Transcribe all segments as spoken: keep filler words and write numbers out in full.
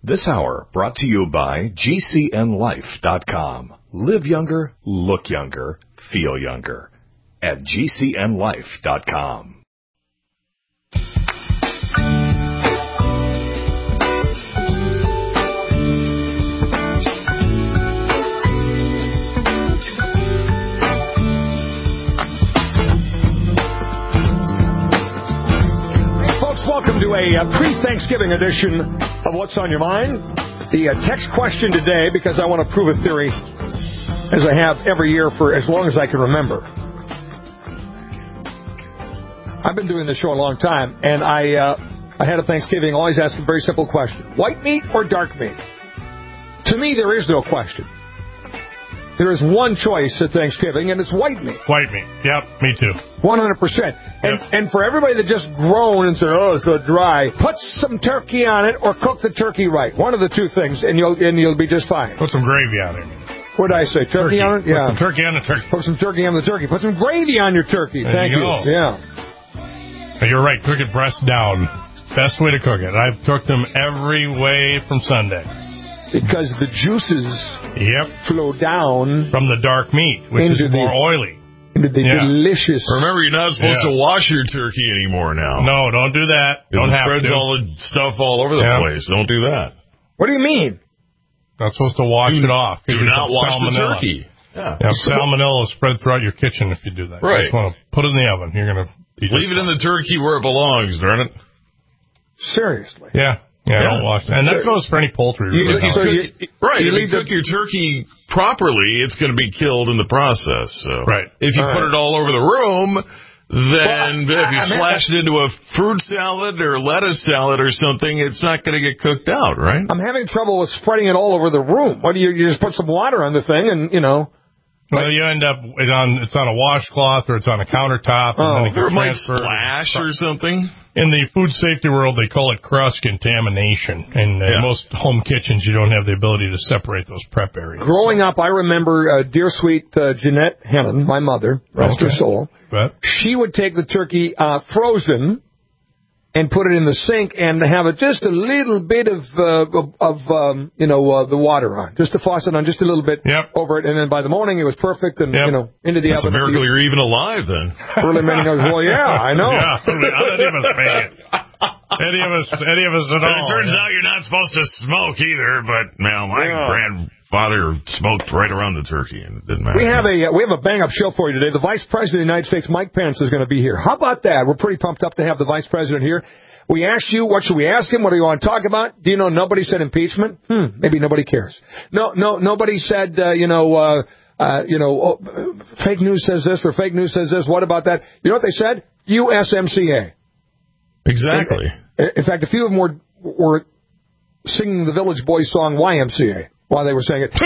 This hour brought to you by G C N Life dot com. Live younger, look younger, feel younger at G C N Life dot com. Welcome to a uh, pre-Thanksgiving edition of What's on Your Mind. The uh, text question today, because I want to prove a theory, as I have every year for as long as I can remember. I've been doing this show a long time, and I uh, I had a Thanksgiving always ask a very simple question. White meat or dark meat? To me, there is no question. There is one choice at Thanksgiving, and it's white meat. White meat. Yep, me too. one hundred percent. And yep. and for everybody that just groaned and said, oh, it's so dry, put some turkey on it or cook the turkey right. One of the two things, and you'll and you'll be just fine. Put some gravy on it. What did I say? Turkey, turkey. on it? Yeah. Put some turkey on the turkey. Put some turkey on the turkey. Put some gravy on your turkey. There Thank you. you. Yeah. You're right. Cook it breast down. Best way to cook it. I've cooked them every way from Sunday. Because the juices yep. flow down from the dark meat, which is more the, oily. Into the yeah. delicious. Remember, you're not supposed yeah. to wash your turkey anymore now. No, don't do that. Don't it have spreads to. all the stuff all over the yep. place. Don't do that. What do you mean? Not supposed to wash do, it off. Do not wash salmonella. the turkey. Yeah. Yeah, so, salmonella spread throughout your kitchen if you do that. Right. You just want to put it in the oven. You're gonna leave it in the turkey where it belongs, darn it. Seriously. Yeah. Yeah, yeah, don't wash it. And that goes for any poultry. You, really so you, right. You if leave you cook the, your turkey properly, it's going to be killed in the process. So right. If you all put right. it all over the room, then well, if you I, I splash mean, it into a fruit salad or lettuce salad or something, it's not going to get cooked out, right? I'm having trouble with spreading it all over the room. What do you, you just put some water on the thing and, you know. Well, like, you end up it on it's on a washcloth or it's on a countertop. Oh, and then it or it might splash or something. In the food safety world, they call it cross-contamination. And in yeah. most home kitchens, you don't have the ability to separate those prep areas. Growing so. up, I remember uh, dear sweet uh, Jeanette Hennon, my mother, rest okay. her soul. But? She would take the turkey uh, frozen and put it in the sink and have it just a little bit of, uh, of, of um, you know, uh, the water on. Just the faucet on just a little bit yep. over it. And then by the morning, it was perfect and, yep. you know, into the That's oven. That's a miracle you're even alive then. Early morning, I was, well, yeah, I know. Yeah, any of us make it. Any of us, any of us at all. It turns yeah. out you're not supposed to smoke either, but, man, my yeah. grandfather smoked right around the turkey and it didn't matter. We have a, uh, we have a bang-up show for you today. The Vice President of the United States, Mike Pence, is going to be here. How about that? We're pretty pumped up to have the Vice President here. We asked you, what should we ask him? What do you want to talk about? Do you know nobody said impeachment? Hmm, maybe nobody cares. No, no, nobody said, uh, you know, uh, uh, you know, oh, fake news says this or fake news says this. What about that? You know what they said? U S M C A. Exactly. In, in fact, a few of them were, were singing the Village Boys song Y M C A while they were saying it.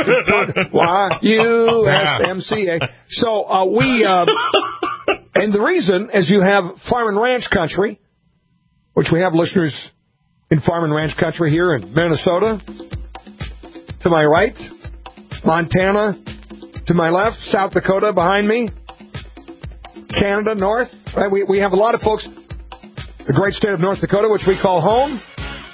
Y U S M C A. So uh, we, uh, and the reason, as you have farm and ranch country, which we have listeners in farm and ranch country here in Minnesota, to my right, Montana, to my left, South Dakota behind me, Canada, north. Right? We we have a lot of folks, the great state of North Dakota, which we call home.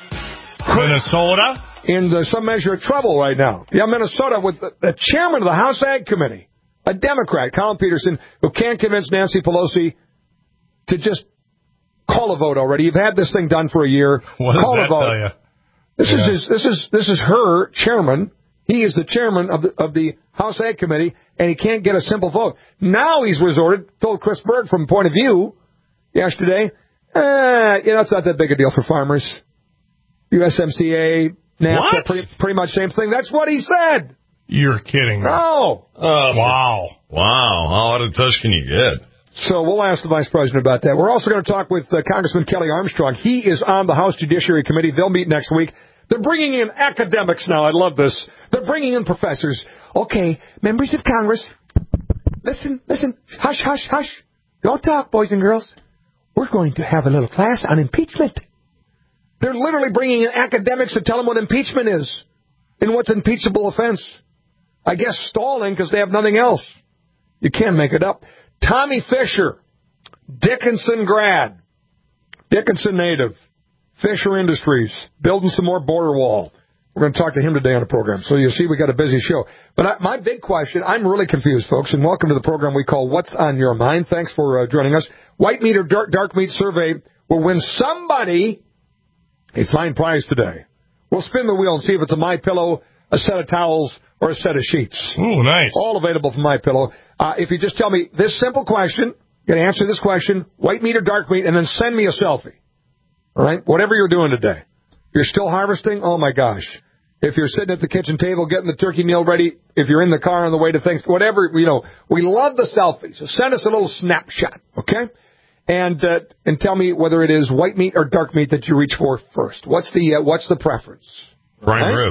Minnesota? In the, some measure of trouble right now. Yeah, Minnesota with the, the chairman of the House Ag Committee, a Democrat, Colin Peterson, who can't convince Nancy Pelosi to just call a vote already. You've had this thing done for a year. What call does that a vote. tell you? This yeah. is his, this is this is her chairman. He is the chairman of the of the House Ag Committee, and he can't get a simple vote. Now he's resorted, told Chris Berg from Point of View yesterday, eh, you know, it's not that big a deal for farmers. U S M C A, NAFTA, pretty, pretty much same thing. That's what he said. You're kidding me. No. Uh, wow. Wow. How out of touch can you get? So we'll ask the Vice President about that. We're also going to talk with uh, Congressman Kelly Armstrong. He is on the House Judiciary Committee. They'll meet next week. They're bringing in academics now. I love this. They're bringing in professors. Okay, members of Congress, listen, listen. Hush, hush, hush. Don't talk, boys and girls. We're going to have a little class on impeachment. They're literally bringing in academics to tell them what impeachment is and what's an impeachable offense. I guess stalling because they have nothing else. You can't make it up. Tommy Fisher, Dickinson grad, Dickinson native, Fisher Industries, building some more border wall. We're going to talk to him today on the program. So you see, we got a busy show. But I, my big question, I'm really confused, folks, and welcome to the program we call What's on Your Mind. Thanks for uh, joining us. White meat or dark, dark meat survey will win somebody a fine prize today. We'll spin the wheel and see if it's a MyPillow, a set of towels, or a set of sheets. Ooh, nice. All available from MyPillow. Uh, if you just tell me this simple question, you're going to answer this question, white meat or dark meat, and then send me a selfie. All right? Whatever you're doing today. You're still harvesting? Oh, my gosh. If you're sitting at the kitchen table getting the turkey meal ready, if you're in the car on the way to things, whatever, you know, we love the selfies. So send us a little snapshot, okay? And uh, and tell me whether it is white meat or dark meat that you reach for first. What's the uh, what's the preference? Prime right? rib.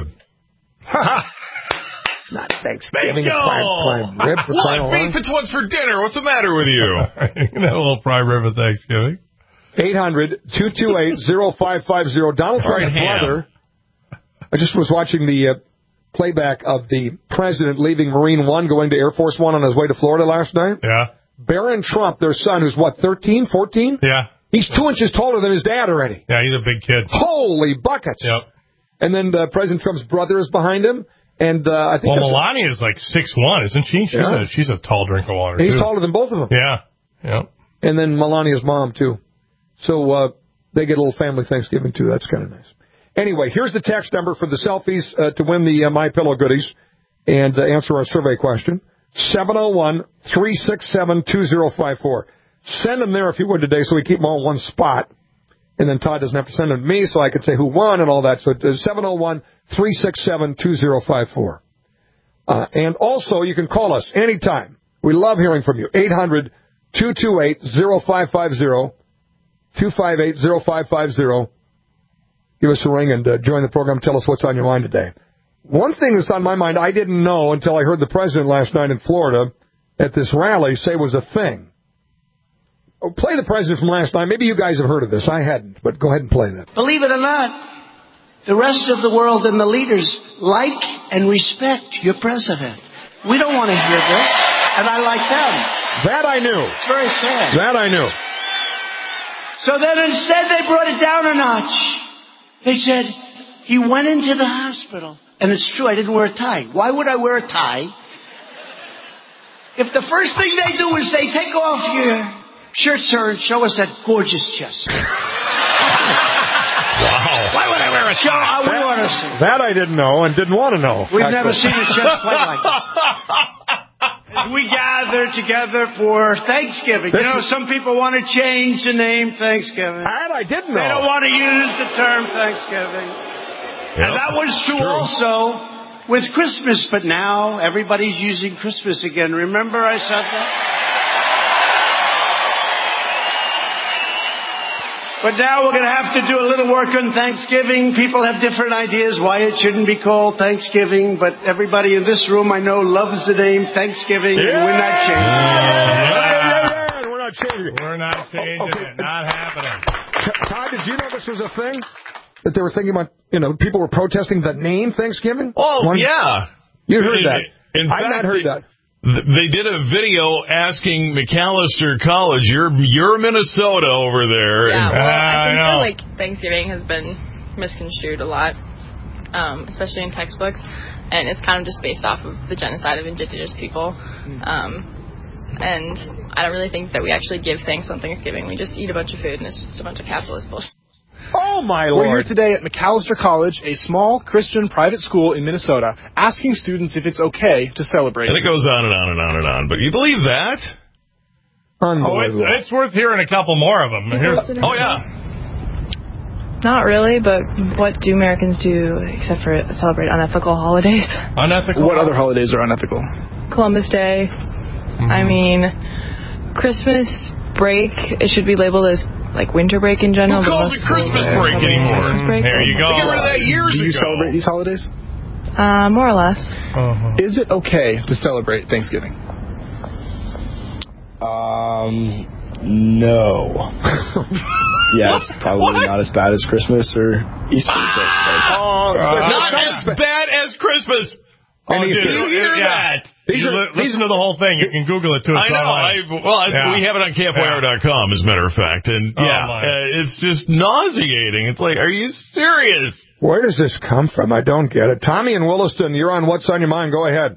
Not Thanksgiving. Prime, prime rib for what? Beef, it's what's for dinner. What's the matter with you? You know, a little prime rib at Thanksgiving. eight hundred, two two eight, oh five five oh. Donald Trump's brother. I just was watching the uh, playback of the president leaving Marine One, going to Air Force One on his way to Florida last night. Yeah. Barron Trump, their son, who's what, thirteen, fourteen? Yeah. He's two inches taller than his dad already. Yeah, he's a big kid. Holy buckets. Yep. And then uh, President Trump's brother is behind him. And uh, I think well, Melania is like six one, isn't she? She's, yeah. a, she's a tall drink of water, He's too. taller than both of them. Yeah. Yep. And then Melania's mom, too. So uh, they get a little family Thanksgiving, too. That's kind of nice. Anyway, here's the text number for the selfies uh, to win the uh, MyPillow goodies and uh, answer our survey question. seven oh one, three six seven, two oh five four. Send them there if you would today so we keep them all in one spot. And then Todd doesn't have to send them to me so I can say who won and all that. So it's seven oh one, three six seven, two oh five four. Uh, and also, you can call us anytime. We love hearing from you. eight hundred, two two eight, oh five five oh, two five eight, oh five five oh. Give us a ring and uh, join the program. Tell us what's on your mind today. One thing that's on my mind I didn't know until I heard the president last night in Florida at this rally say was a thing. Oh, play the president from last night. Maybe you guys have heard of this. I hadn't, but go ahead and play that. Believe it or not, the rest of the world and the leaders like and respect your president. We don't want to hear this, and I like them. That I knew. It's very sad. That I knew. So then instead they brought it down a notch. They said, he went into the hospital. And it's true, I didn't wear a tie. Why would I wear a tie? If the first thing they do is say, take off your shirt, sir, and show us that gorgeous chest. Wow. Why would I wear a tie? I would want to see. That I didn't know and didn't want to know. We've actually. never seen a chest quite like that. As we gather together for Thanksgiving. This you know, is... some people want to change the name Thanksgiving. That I didn't know. They don't want to use the term Thanksgiving. Yep. And that was true, true also with Christmas, but now everybody's using Christmas again. Remember I said that? But now we're going to have to do a little work on Thanksgiving. People have different ideas why it shouldn't be called Thanksgiving, but everybody in this room I know loves the name Thanksgiving, yeah! And we're not changing it. Yeah! We're not changing it. We're not changing okay. it. Not happening. Todd, did you know this was a thing? That they were thinking about, you know, people were protesting the name Thanksgiving? Oh, One, yeah. You heard in, that. In I've fact, not heard they, that. They did a video asking McAllister College, you're, you're Minnesota over there. Yeah, well, uh, I think I that, like, Thanksgiving has been misconstrued a lot, um, especially in textbooks, and it's kind of just based off of the genocide of indigenous people. Um, and I don't really think that we actually give thanks on Thanksgiving. We just eat a bunch of food, and it's just a bunch of capitalist bullshit. Oh, my Lord. We're here today at McAllister College, a small Christian private school in Minnesota, asking students if it's okay to celebrate. And it goes on and on and on and on. But you believe that? Oh, it's, it's worth hearing a couple more of them. Here's, oh, yeah. Not really, but what do Americans do except for celebrate unethical holidays? Unethical? What other holidays are unethical? Columbus Day. Mm-hmm. I mean, Christmas break, it should be labeled as like winter break in general. Who calls it Christmas break anymore? Christmas break. There you go. They got rid of that years ago. Do you ago. celebrate these holidays? Uh, more or less. Uh-huh. Is it okay to celebrate Thanksgiving? Um, no. Yeah, it's probably not as bad as Christmas or Easter. Ah! But, oh, uh, not as bad as Christmas. Oh, did you hear that? These you are, li- listen to the whole thing. You can Google it, too. It's I know. I, well, I, yeah. we have it on camp wire dot com, as a matter of fact. And, oh, yeah, uh, it's just nauseating. It's like, are you serious? Where does this come from? I don't get it. Tommy in Williston, you're on What's on Your Mind. Go ahead.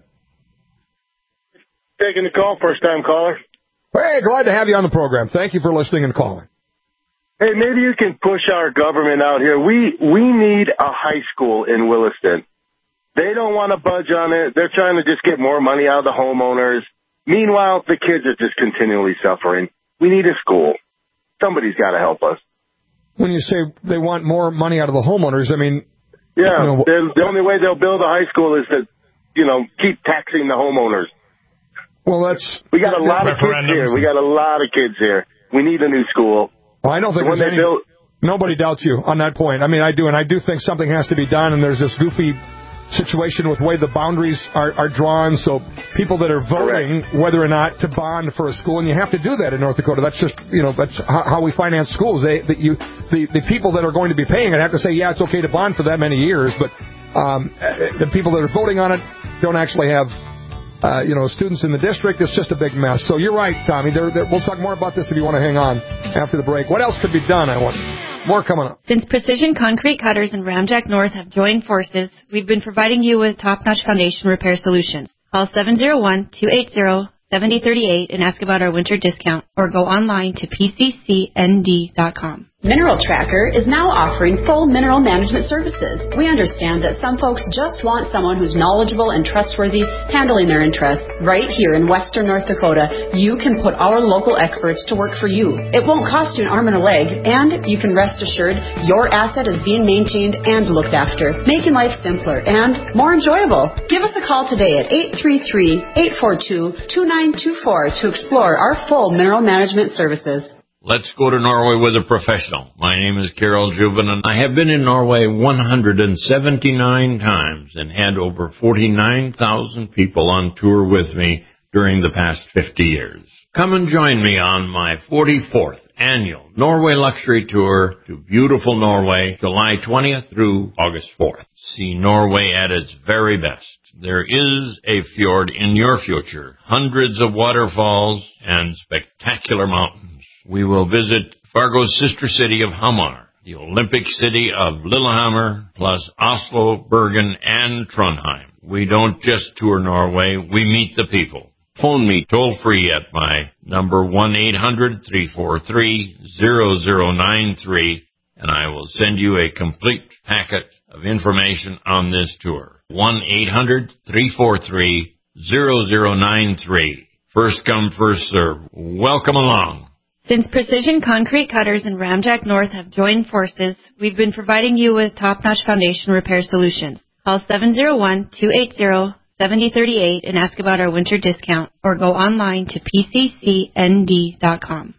Taking the call, first-time caller. Hey, glad to have you on the program. Thank you for listening and calling. Hey, maybe you can push our government out here. We we need a high school in Williston. They don't want to budge on it. They're trying to just get more money out of the homeowners. Meanwhile, the kids are just continually suffering. We need a school. Somebody's got to help us. When you say they want more money out of the homeowners, I mean... Yeah, you know, the only way they'll build a high school is to, you know, keep taxing the homeowners. Well, that's... We got a lot of kids here. We got a lot of kids here. We need a new school. Well, I don't think there's any... Built, nobody doubts you on that point. I mean, I do, and I do think something has to be done, and there's this goofy situation with the way the boundaries are, are drawn, so people that are voting Correct. whether or not to bond for a school, and you have to do that in North Dakota. That's just, you know, that's how, how we finance schools. They, that you, the, the people that are going to be paying it have to say, yeah, it's okay to bond for that many years, but um, the people that are voting on it don't actually have, uh, you know, students in the district. It's just a big mess. So you're right, Tommy. They're, they're, we'll talk more about this if you want to hang on after the break. What else could be done, I wonder? More coming up. Since Precision Concrete Cutters and Ramjack North have joined forces, we've been providing you with top-notch foundation repair solutions. Call seven oh one, two eight zero, seven oh three eight and ask about our winter discount, or go online to P C C N D dot com. Mineral Tracker is now offering full mineral management services. We understand that some folks just want someone who's knowledgeable and trustworthy handling their interests. Right here in western North Dakota, you can put our local experts to work for you. It won't cost you an arm and a leg, and you can rest assured your asset is being maintained and looked after, making life simpler and more enjoyable. Give us a call today at eight three three, eight four two, two nine two four to explore our full mineral management services. Let's go to Norway with a professional. My name is Carol Juven, and I have been in Norway one hundred seventy-nine times and had over forty-nine thousand people on tour with me during the past fifty years. Come and join me on my forty-fourth annual Norway Luxury Tour to beautiful Norway, July twentieth through August fourth. See Norway at its very best. There is a fjord in your future, hundreds of waterfalls, and spectacular mountains. We will visit Fargo's sister city of Hamar, the Olympic city of Lillehammer, plus Oslo, Bergen, and Trondheim. We don't just tour Norway, we meet the people. Phone me toll-free at my number one eight hundred, three four three, zero zero nine three, and I will send you a complete packet of information on this tour. one eight hundred, three four three, zero zero nine three. First come, first serve. Welcome along. Since Precision Concrete Cutters and Ramjack North have joined forces, we've been providing you with top-notch foundation repair solutions. Call seven oh one, two eight zero, seven oh three eight and ask about our winter discount, or go online to P C C N D dot com.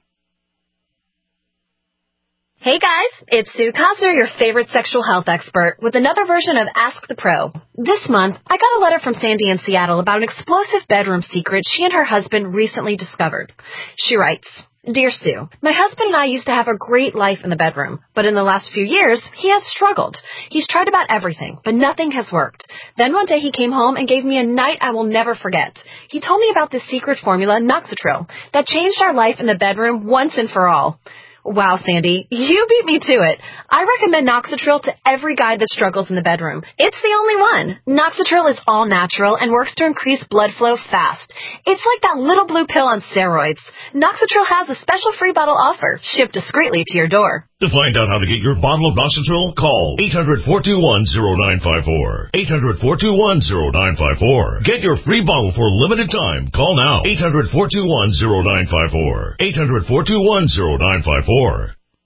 Hey guys, it's Sue Cosner, your favorite sexual health expert, with another version of Ask the Pro. This month, I got a letter from Sandy in Seattle about an explosive bedroom secret she and her husband recently discovered. She writes, Dear Sue, my husband and I used to have a great life in the bedroom, but in the last few years, he has struggled. He's tried about everything, but nothing has worked. Then one day he came home and gave me a night I will never forget. He told me about this secret formula, Noxatril, that changed our life in the bedroom once and for all. Wow, Sandy, you beat me to it. I recommend Noxatril to every guy that struggles in the bedroom. It's the only one. Noxatril is all natural and works to increase blood flow fast. It's like that little blue pill on steroids. Noxatril has a special free bottle offer, shipped discreetly to your door. To find out how to get your bottle of Noxatril, call eight hundred, four two one, zero nine five four. eight hundred, four two one, zero nine five four. Get your free bottle for a limited time. Call now. eight hundred, four two one, zero nine five four. eight hundred, four two one, zero nine five four.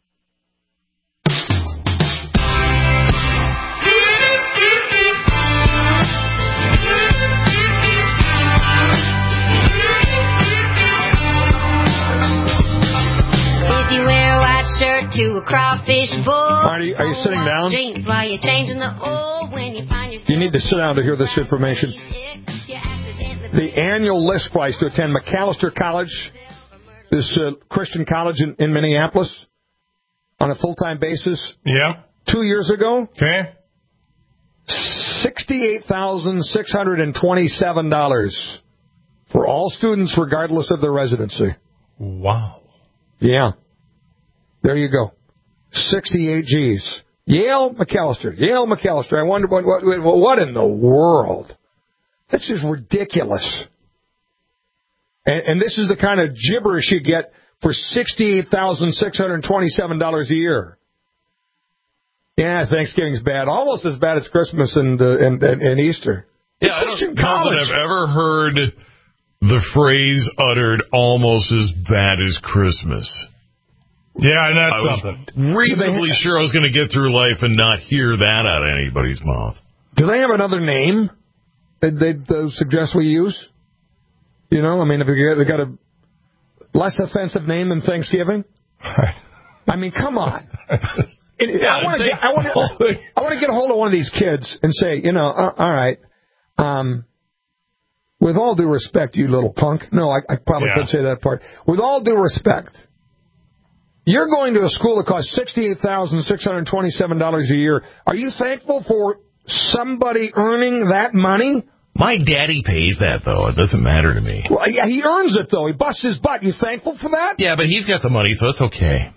Shirt to a crawfish bowl. Marty, are you sitting down? While you're changing the oil when you find yourself. You need to sit down to hear this information. The annual list price to attend Macalester College, this uh, Christian college in, in Minneapolis, on a full-time basis. Yeah. Two years ago. Okay. six sixty-eight thousand six hundred twenty-seven dollars for all students, regardless of their residency. Wow. Yeah. There you go. sixty-eight G's. Yale, McAllister. Yale, McAllister. I wonder what, what, what in the world? That's just ridiculous. And, and this is the kind of gibberish you get for sixty-eight thousand six hundred twenty-seven dollars a year. Yeah, Thanksgiving's bad. Almost as bad as Christmas and uh, and, and, and Easter. Yeah, I don't know that I've ever heard the phrase uttered almost as bad as Christmas. Yeah, and that's I was something. reasonably sure I was going to get through life and not hear that out of anybody's mouth. Do they have another name that they uh, suggest we use? You know, I mean, if they got a less offensive name than Thanksgiving? I mean, come on. It, Yeah, I want to they- get, I want to, I want to get a hold of one of these kids and say, you know, uh, all right, um, with all due respect, you little punk. No, I, I probably Yeah. couldn't say that part. With all due respect, you're going to a school that costs sixty-eight thousand six hundred twenty-seven dollars a year. Are you thankful for somebody earning that money? My daddy pays that, though. It doesn't matter to me. Well, yeah, he earns it, though. He busts his butt. You thankful for that? Yeah, but he's got the money, so it's okay.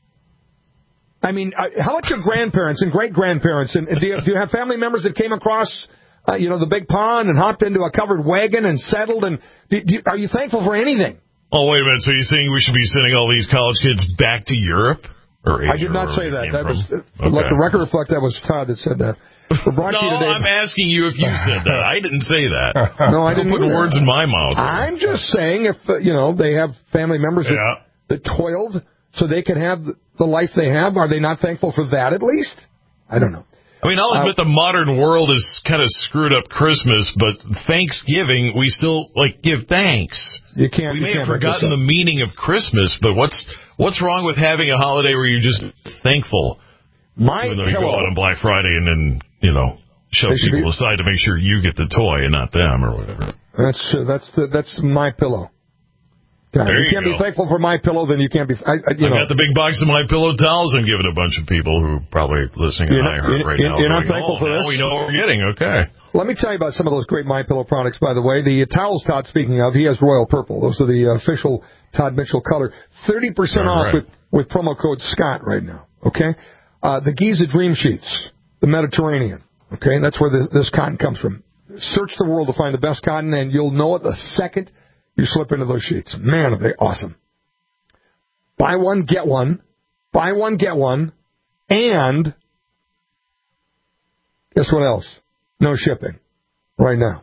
I mean, uh, how about your grandparents and great-grandparents? And, and do, you, do you have family members that came across, uh, you know, the big pond and hopped into a covered wagon and settled? And do, do, are you thankful for anything? Oh, wait a minute. So you're saying we should be sending all these college kids back to Europe? Or I did Asia, not or say where that. they That came was from? uh, let Okay. the record reflect that was Todd that said that. We're brought No, to you today. I'm asking you if you said that. I didn't say that. No, I didn't Don't put either. words in my mouth. I'm just saying if, uh, you know, they have family members that, Yeah. that toiled so they can have the life they have, are they not thankful for that at least? I don't know. I mean, I'll admit Uh, the modern world has kind of screwed up Christmas, but Thanksgiving, we still, like, give thanks. You can't. We you may can't have make this forgotten up. the meaning of Christmas, but what's what's wrong with having a holiday where you're just thankful? My Even though you go pillow. out on Black Friday and then, you know, shove They should people be- aside to make sure you get the toy and not them or whatever. That's uh, that's the, that's my pillow. Yeah, There you you can't go. be thankful for my pillow, then you can't be. I, I, you I know, got the big box of My Pillow towels I'm giving a bunch of people who are probably listening You're on not- iHeart you're- right you're- now. you're not going, thankful oh, for now this? we know what we're getting. Okay. Let me tell you about some of those great My Pillow products, by the way. The towels Todd, speaking of, he has royal purple. Those are the uh, official Todd Mitchell color. thirty percent All off right. with, with promo code Scott right now, okay? Uh, the Giza Dream Sheets, the Mediterranean, okay? That's where this, this cotton comes from. Search the world to find the best cotton, and you'll know it the second you slip into those sheets. Man, are they awesome. Buy one, get one. Buy one, get one. And guess what else? No shipping right now.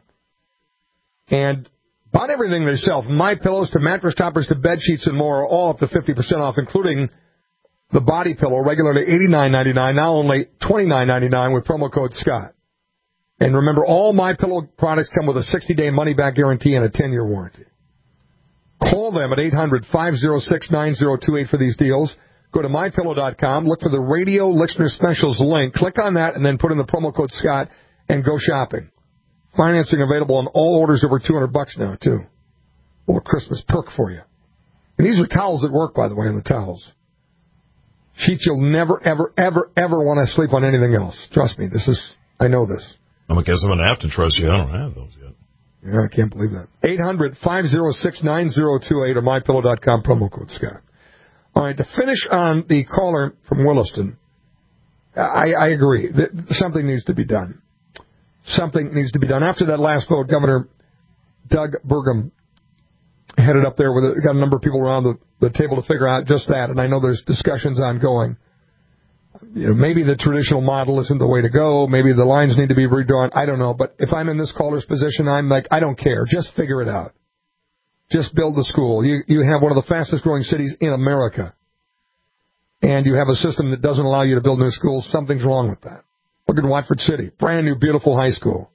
And about everything they sell, from My Pillows to mattress toppers to bed sheets and more, are all up to fifty percent off, including the body pillow, regularly eighty-nine ninety-nine, now only twenty-nine ninety-nine with promo code Scott. And remember, all My Pillow products come with a sixty-day money-back guarantee and a ten-year warranty. Call them at eight hundred five oh six nine oh two eight for these deals. Go to my pillow dot com, look for the Radio Listener Specials link, click on that, and then put in the promo code Scott and go shopping. Financing available on all orders over two hundred bucks now, too. A little Christmas perk for you. And these are towels that work, by the way, on the towels. Sheets you'll never, ever, ever, ever want to sleep on anything else. Trust me, this is, I know this. I guess I'm going to have to trust you. I don't have those yet. Yeah, I can't believe that. eight hundred five oh six nine oh two eight or my pillow dot com, promo code Scott. All right, to finish on the caller from Williston, I, I agree that something needs to be done. Something needs to be done. After that last vote, Governor Doug Burgum headed up there with a, got a number of people around the, the table to figure out just that, and I know there's discussions ongoing. You know, maybe the traditional model isn't the way to go. Maybe the lines need to be redrawn. I don't know. But if I'm in this caller's position, I'm like, I don't care. Just figure it out. Just build the school. You you have one of the fastest growing cities in America, and you have a system that doesn't allow you to build new schools. Something's wrong with that. Look at Watford City. Brand new, beautiful high school.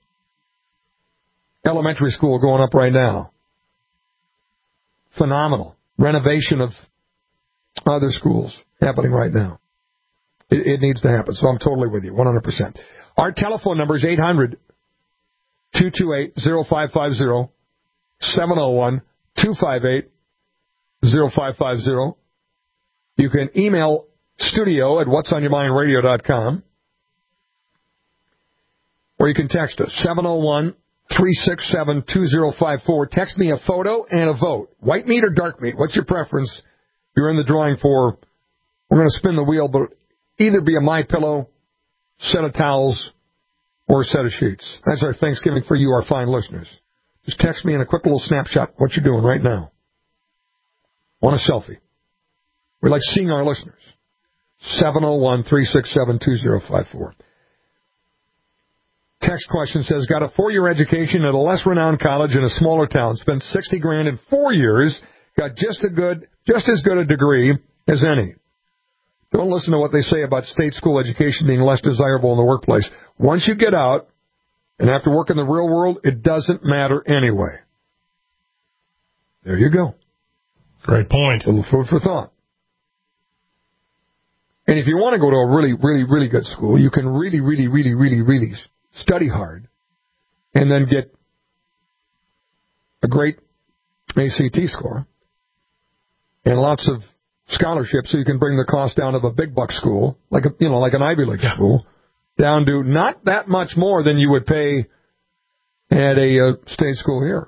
Elementary school going up right now. Phenomenal. Renovation of other schools happening right now. It, it needs to happen. So I'm totally with you, one hundred percent. Our telephone number is eight hundred two two eight oh five five oh, seven oh one two five eight oh five five oh. You can email studio at what's on your mind radio dot com. or you can text us, seven oh one, three six seven, two oh five four. Text me a photo and a vote. White meat or dark meat? What's your preference? You're in the drawing for, we're going to spin the wheel, but either be a MyPillow, set of towels, or a set of sheets. That's our Thanksgiving for you, our fine listeners. Just text me in a quick little snapshot what you're doing right now. Want a selfie. We like seeing our listeners. seven oh one, three six seven, two oh five four. Text question says, got a four-year education at a less renowned college in a smaller town. Spent sixty grand in four years. Got just a good, just as good a degree as any. Don't listen to what they say about state school education being less desirable in the workplace. Once you get out and have to work in the real world, it doesn't matter anyway. There you go. Great point. A little food for thought. And if you want to go to a really, really, really good school, you can really, really, really, really, really study hard and then get a great A C T score and lots of scholarships so you can bring the cost down of a big buck school, like a, you know, like an Ivy League yeah. school, down to not that much more than you would pay at a uh, state school here.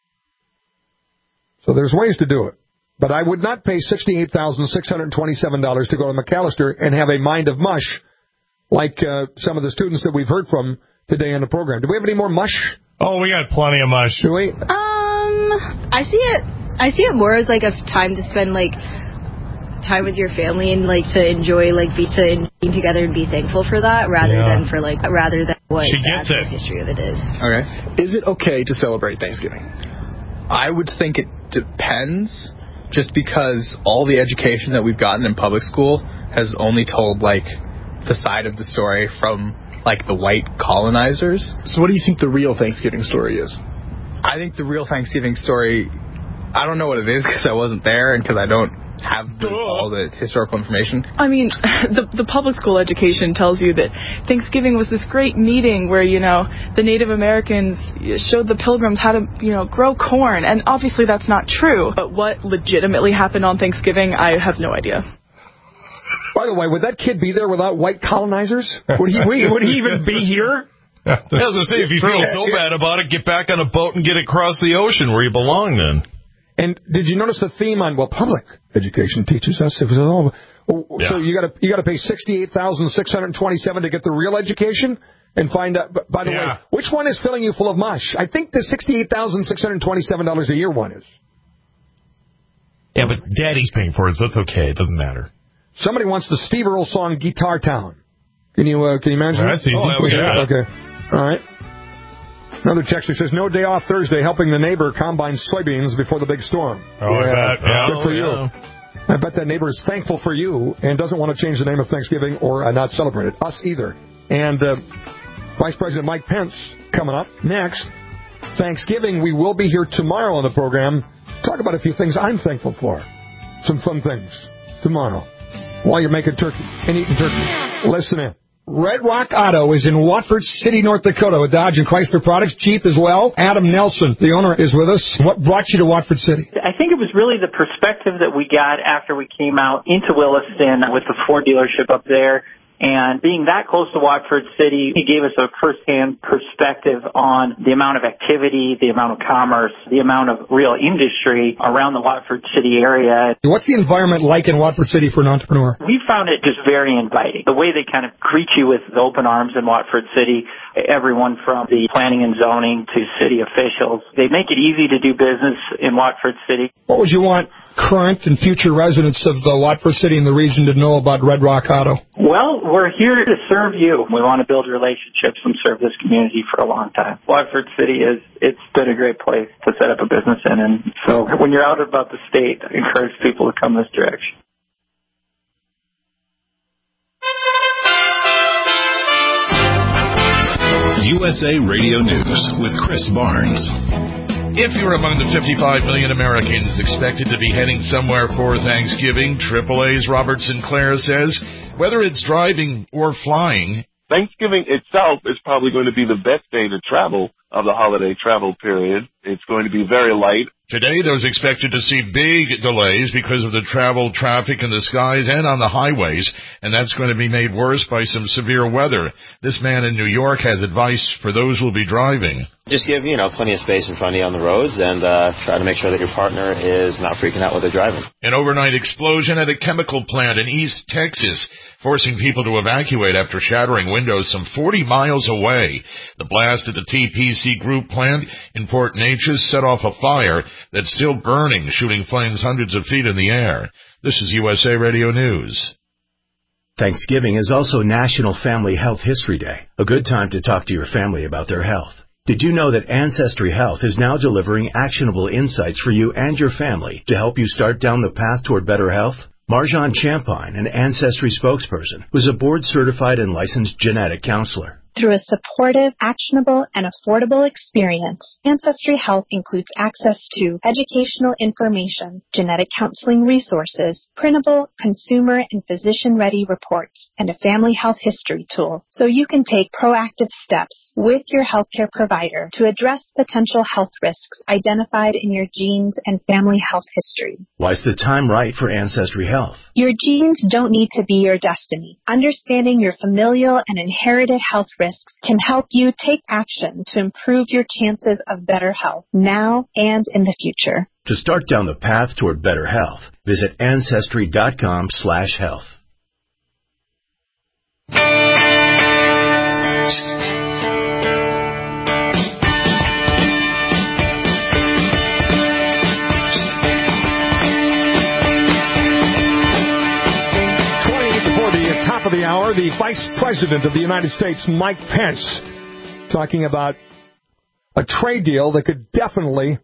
So there's ways to do it. But I would not pay sixty-eight thousand six hundred twenty-seven dollars to go to Macalester and have a mind of mush like uh, some of the students that we've heard from today in the program. Do we have any more mush? Oh, we got plenty of mush. Do we? Um, I see it. I see it more as like a time to spend like time with your family and like to enjoy like be to being together and be thankful for that rather yeah. than for like rather than what she the gets it. history of it is. Okay. Is it okay to celebrate Thanksgiving? I would think it depends, just because all the education that we've gotten in public school has only told like the side of the story from like the white colonizers. So what do you think the real Thanksgiving story is? I think the real Thanksgiving story, I don't know what it is because I wasn't there and because I don't have the, all the historical information. I mean, the the public school education tells you that Thanksgiving was this great meeting where, you know, the Native Americans showed the Pilgrims how to, you know, grow corn. And obviously that's not true. But what legitimately happened on Thanksgiving, I have no idea. By the way, would that kid be there without white colonizers? Would he, would he even be here? Yeah, I was going to say, if you feel so bad about it, get back on a boat and get across the ocean where you belong then. And did you notice the theme on, well, public education teaches us, it was all, oh, yeah. so you got to you got to pay sixty-eight thousand six hundred twenty-seven dollars to get the real education? And find out, by the yeah. way, which one is filling you full of mush? I think the sixty-eight thousand six hundred twenty-seven dollars a year one is. Yeah, but Daddy's paying for it, so it's okay. It doesn't matter. Somebody wants the Steve Earle song Guitar Town. Can you uh, can you imagine? Well, that's easy. Oh, yeah. Okay. All right. Another texter says, no day off Thursday helping the neighbor combine soybeans before the big storm. Oh, yeah. I bet. Yeah. Good for oh, you. Yeah. I bet that neighbor is thankful for you and doesn't want to change the name of Thanksgiving or uh, not celebrate it. Us either. And uh, Vice President Mike Pence coming up next. Thanksgiving, we will be here tomorrow on the program. Talk about a few things I'm thankful for. Some fun things tomorrow while you're making turkey and eating turkey. Listen in. Red Rock Auto is in Watford City, North Dakota with Dodge and Chrysler products, Jeep as well. Adam Nelson, the owner, is with us. What brought you to Watford City? I think it was really the perspective that we got after we came out into Williston with the Ford dealership up there. And being that close to Watford City, he gave us a first-hand perspective on the amount of activity, the amount of commerce, the amount of real industry around the Watford City area. What's the environment like in Watford City for an entrepreneur? We found it just very inviting. The way they kind of greet you with open arms in Watford City, everyone from the planning and zoning to city officials, they make it easy to do business in Watford City. What would you want current and future residents of the Watford City and the region to know about Red Rock Auto? Well, we're here to serve you. We want to build relationships and serve this community for a long time. Watford City is, it's been a great place to set up a business in. And so when you're out about the state, I encourage people to come this direction. U S A Radio News with Chris Barnes. If you're among the fifty-five million Americans expected to be heading somewhere for Thanksgiving, triple A's Robert Sinclair says, whether it's driving or flying, Thanksgiving itself is probably going to be the best day to travel of the holiday travel period. It's going to be very light. Today, those expected to see big delays because of the travel traffic in the skies and on the highways, and that's going to be made worse by some severe weather. This man in New York has advice for those who will be driving. Just give, you know, plenty of space in front of you on the roads and uh, try to make sure that your partner is not freaking out while they're driving. An overnight explosion at a chemical plant in East Texas, forcing people to evacuate after shattering windows some forty miles away. The blast at the T P C Group plant in Port Neches set off a fire that's still burning, shooting flames hundreds of feet in the air. This is U S A Radio News. Thanksgiving is also National Family Health History Day, a good time to talk to your family about their health. Did you know that Ancestry Health is now delivering actionable insights for you and your family to help you start down the path toward better health? Marjan Champagne, an Ancestry spokesperson, was a board-certified and licensed genetic counselor. Through a supportive, actionable, and affordable experience, Ancestry Health includes access to educational information, genetic counseling resources, printable, consumer, and physician-ready reports, and a family health history tool, so you can take proactive steps with your healthcare provider to address potential health risks identified in your genes and family health history. Why's the time right for Ancestry Health? Your genes don't need to be your destiny. Understanding your familial and inherited health risks can help you take action to improve your chances of better health now and in the future. To start down the path toward better health, visit Ancestry.com slash health. Top of the hour, the Vice President of the United States, Mike Pence, talking about a trade deal that could definitely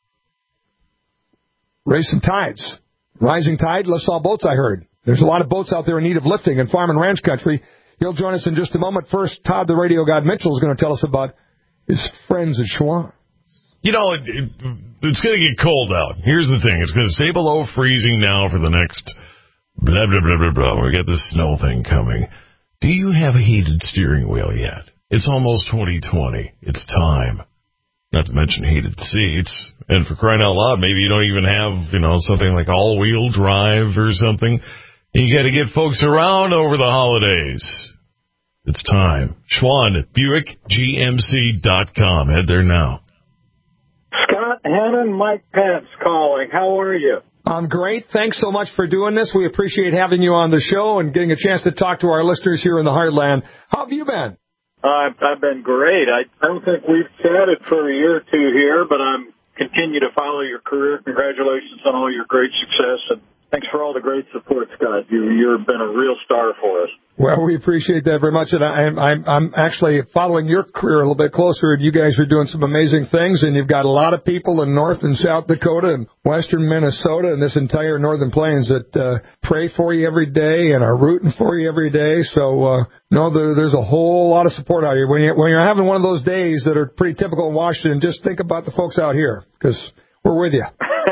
raise some tides. Rising tide lifts all boats, I heard. There's a lot of boats out there in need of lifting in farm and ranch country. He'll join us in just a moment. First, Todd the Radio God Mitchell is going to tell us about his friends at Schwann's. You know, it, it, it's going to get cold out. Here's the thing. It's going to stay below freezing now for the next... Blah, blah, blah, blah, blah. We got this snow thing coming. Do you have a heated steering wheel yet? It's almost twenty twenty. It's time. Not to mention heated seats. And for crying out loud, maybe you don't even have, you know, something like all-wheel drive or something. You got to get folks around over the holidays. It's time. Schwann, Buick G M C dot com. Head there now. Scott Hannon, Mike Pence calling. How are you? I'm great. Thanks so much for doing this. We appreciate having you on the show and getting a chance to talk to our listeners here in the Heartland. How have you been? Uh, I've been great. I don't think we've chatted for a year or two here, but I'm continue to follow your career. Congratulations on all your great success, and thanks for all the great support, Scott. You, you've been a real star for us. Well, we appreciate that very much, and I, I'm, I'm actually following your career a little bit closer, and you guys are doing some amazing things, and you've got a lot of people in North and South Dakota and western Minnesota and this entire Northern Plains that uh, pray for you every day and are rooting for you every day. So, uh, no, there, there's a whole lot of support out here. When you're, when you're having one of those days that are pretty typical in Washington, just think about the folks out here, because we're with you.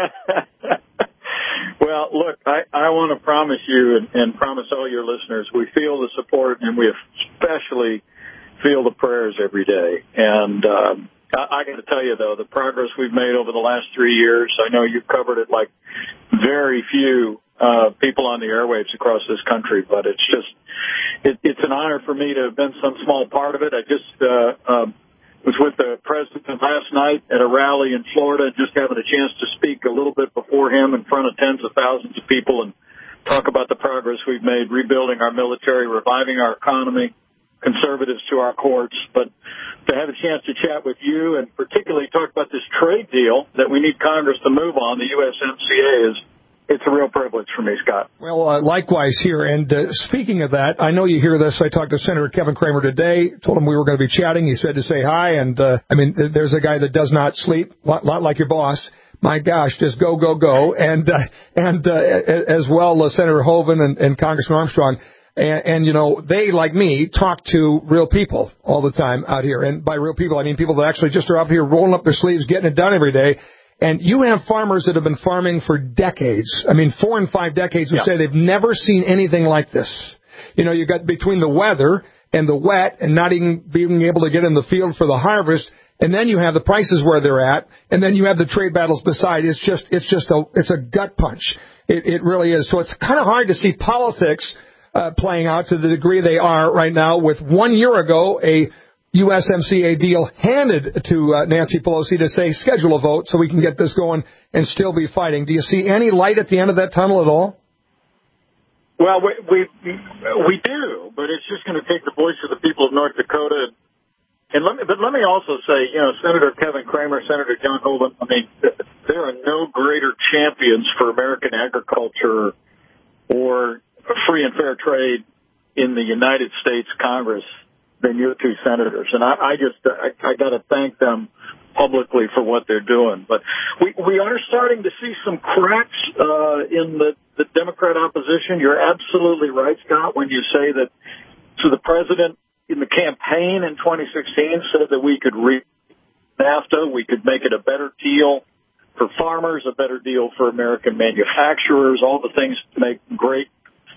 Well, look, I, I want to promise you and, and promise all your listeners, we feel the support and we especially feel the prayers every day. And um, I, I got to tell you, though, the progress we've made over the last three years, I know you've covered it like very few uh, people on the airwaves across this country, but it's just, it, it's an honor for me to have been some small part of it. I just uh, uh, was with the president last night at a rally in Florida, just having a chance to speak a little bit before him in front of tens of thousands of people and talk about the progress we've made, rebuilding our military, reviving our economy, conservatives to our courts. But to have a chance to chat with you and particularly talk about this trade deal that we need Congress to move on, the U S M C A, is it's a real privilege for me, Scott. Well, uh, likewise here. And uh, speaking of that, I know you hear this. I talked to Senator Kevin Cramer today, told him we were going to be chatting. He said to say hi. And, uh, I mean, there's a guy that does not sleep, a lot, lot like your boss. My gosh, just go, go, go. And, uh, and uh, as well, uh, Senator Hoeven and, and Congressman Armstrong. And, and, you know, they, like me, talk to real people all the time out here. And by real people, I mean people that actually just are up here rolling up their sleeves, getting it done every day. And you have farmers that have been farming for decades. I mean, four and five decades who yeah. say they've never seen anything like this. You know, you got between the weather and the wet and not even being able to get in the field for the harvest, and then you have the prices where they're at, and then you have the trade battles beside. It's just, it's just a, it's a gut punch. It, it really is. So it's kind of hard to see politics uh, playing out to the degree they are right now. With one year ago, a U S M C A deal handed to uh, Nancy Pelosi to say schedule a vote so we can get this going and still be fighting. Do you see any light at the end of that tunnel at all? Well, we we, we do, but it's just going to take the voice of the people of North Dakota. And let me, but let me also say, you know, Senator Kevin Cramer, Senator John Hoeven, I mean, there are no greater champions for American agriculture or free and fair trade in the United States Congress than you two senators. And I, I just, I, I got to thank them publicly for what they're doing. But we, we are starting to see some cracks uh, in the, the Democrat opposition. You're absolutely right, Scott, when you say that. So the president in the campaign in twenty sixteen said that we could re NAFTA, we could make it a better deal for farmers, a better deal for American manufacturers, all the things to make great